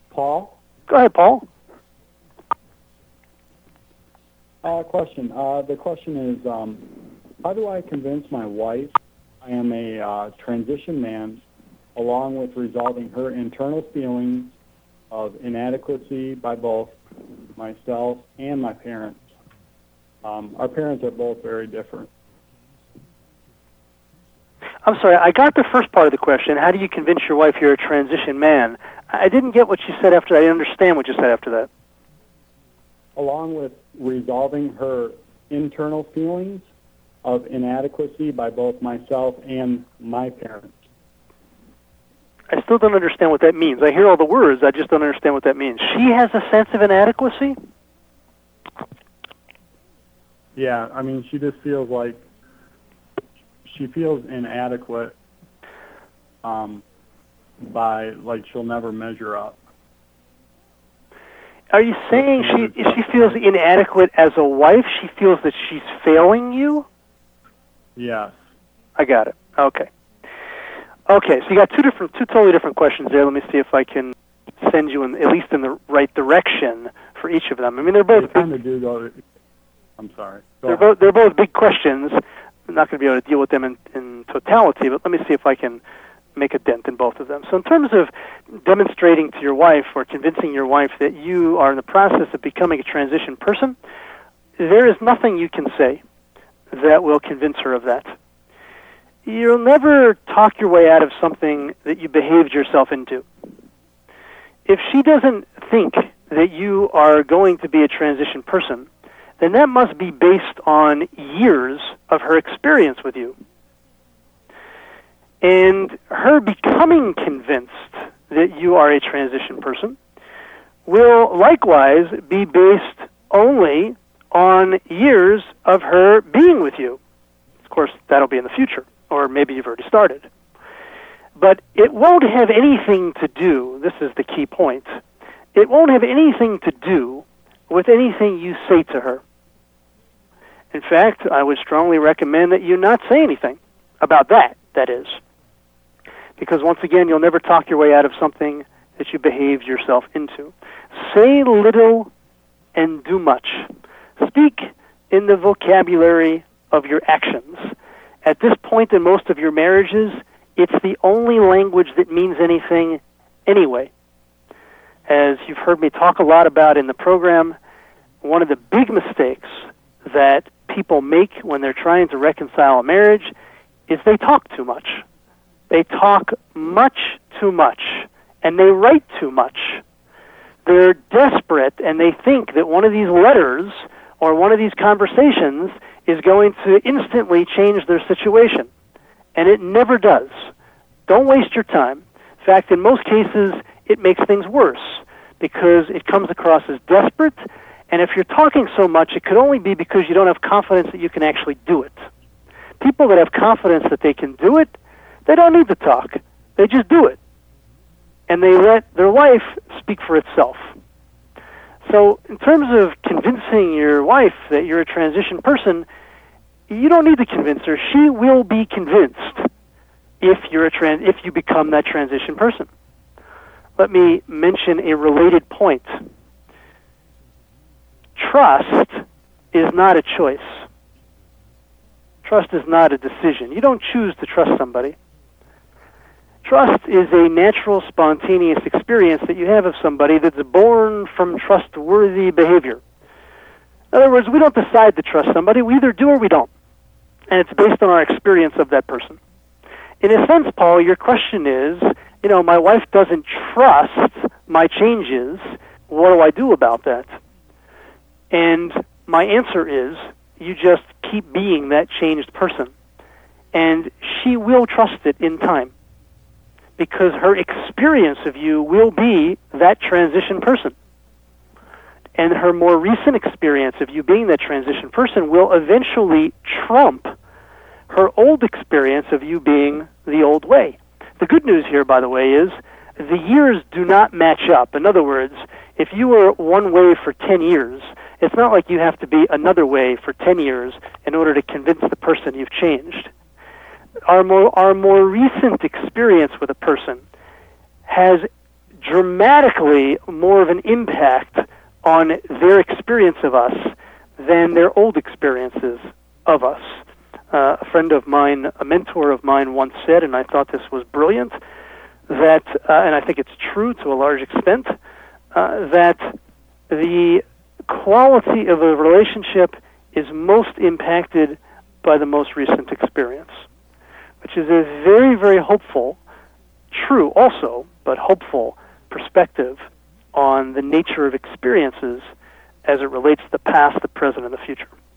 Paul? Go ahead, Paul. Question. The question is, how do I convince my wife I am a transition man, along with resolving her internal feelings of inadequacy by both myself and my parents? Our parents are both very different. I'm sorry, I got the first part of the question. How do you convince your wife you're a transition man? I didn't get what you said after that. I didn't understand what you said after that. Along with resolving her internal feelings of inadequacy by both myself and my parents. I still don't understand what that means. I hear all the words, I just don't understand what that means. She has a sense of inadequacy? Yeah, I mean, she just feels like she feels inadequate by, like, she'll never measure up. Are you saying she feels inadequate as a wife? She feels that she's failing you? Yes. I got it. Okay. Okay, so you got two totally different questions there. Let me see if I can send you at least in the right direction for each of them. I mean, they're both. They kind of do go. I'm sorry. They're both big questions. I'm not going to be able to deal with them in totality, but let me see if I can make a dent in both of them. So in terms of demonstrating to your wife or convincing your wife that you are in the process of becoming a transition person, there is nothing you can say that will convince her of that. You'll never talk your way out of something that you behaved yourself into. If she doesn't think that you are going to be a transition person, then that must be based on years of her experience with you. And her becoming convinced that you are a transition person will likewise be based only on years of her being with you. Of course, that'll be in the future, or maybe you've already started. But it won't have anything to do, this is the key point, it won't have anything to do with anything you say to her. In fact, I would strongly recommend that you not say anything about that is. Because once again, you'll never talk your way out of something that you behaved yourself into. Say little and do much. Speak in the vocabulary of your actions. At this point in most of your marriages, it's the only language that means anything anyway. As you've heard me talk a lot about in the program, one of the big mistakes that people make when they're trying to reconcile a marriage is they talk too much. They talk much too much, and they write too much. They're desperate, and they think that one of these letters or one of these conversations is going to instantly change their situation, and it never does. Don't waste your time. In fact, in most cases, it makes things worse because it comes across as desperate, and if you're talking so much, it could only be because you don't have confidence that you can actually do it. People that have confidence that they can do it, they don't need to talk. They just do it. And they let their life speak for itself. So in terms of convincing your wife that you're a transition person, you don't need to convince her. She will be convinced if you become that transition person. Let me mention a related point. Trust is not a choice. Trust is not a decision. You don't choose to trust somebody. Trust is a natural, spontaneous experience that you have of somebody that's born from trustworthy behavior. In other words, we don't decide to trust somebody. We either do or we don't. And it's based on our experience of that person. In a sense, Paul, your question is, my wife doesn't trust my changes. What do I do about that? And my answer is, you just keep being that changed person. And she will trust it in time. Because her experience of you will be that transition person. And her more recent experience of you being that transition person will eventually trump her old experience of you being the old way. The good news here, by the way, is the years do not match up. In other words, if you were one way for 10 years, it's not like you have to be another way for 10 years in order to convince the person you've changed. Our more recent experience with a person has dramatically more of an impact on their experience of us than their old experiences of us. A friend of mine, a mentor of mine, once said, and I thought this was brilliant, that, and I think it's true to a large extent, that the quality of a relationship is most impacted by the most recent experience, which is a very, very hopeful, true also, but hopeful perspective on the nature of experiences as it relates to the past, the present, and the future.